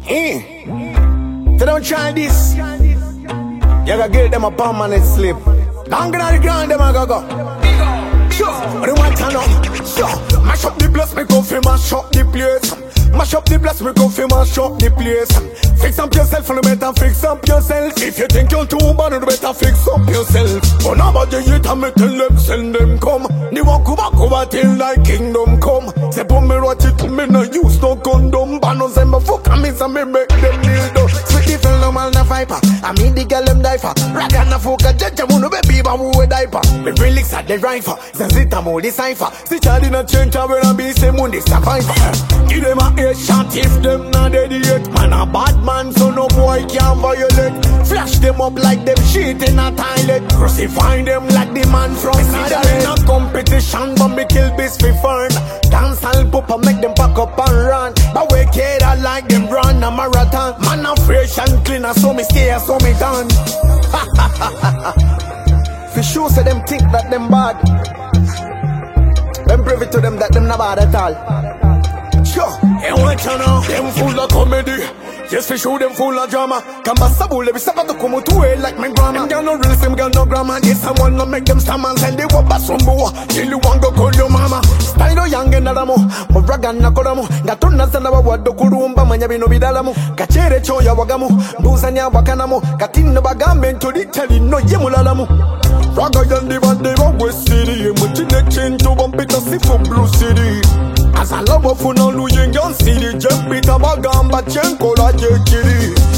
They don't try this. You gotta get them a permanent slip. Longer than the ground, them a go. Sure, but they want to know. Sure, mash up the place, me go fi mash up the place. Mash up the place, me go fi mash up the place. Fix up yourself, and you better fix up yourself. If you think you're too bad, you better fix up yourself. But now about the youth, I me tell them, send them come. They walk over till thy kingdom come. Say put me watch it, me no use no condom. Banos and me fuck, and me say me make them kneel down. Sweet the fell no man na viper. I mean the girl them diaper. Rag and a fuck a judge, I wanna be but who a diaper. Me relics at the rifle, since it a more decipher. See child in a change, I will be same on the survivor. Give them a head shot if them not dead yet. Man a bad man, so no boy can violate. Flash them up like them shit in a toilet. Crucify them like the man from Nazareth. In a competition, but me kill beast for fun. Dance and pop and make them pack up and run. But we kid I like them run a marathon. Man a fresh and clean, so me stay, so me done. For sure, say them think that them bad. Them privy to them that them not bad at all. Sure, and what you know, them full of comedy. Yes, for sure, them full of drama. Kambasa bull, every sabbath to come to it like my grandma. Them got no real, them got no grammar. Yes, someone no make them stammer. Send they walk back some boy. Till you want go call your mama. Style young and adamo. Moraga na kodamo. Gatuna sana wa wado kurumba. Manya bino bidalamo. Kachere choya wagamo. Buzanya wakanamo. Katina bagambe to the tell no yemulalamo. Raga yandi bande West City. Mutine chain to bump it a for Blue City. As I love for no Louis Young City, jump it a bagamba chenko la jekiri.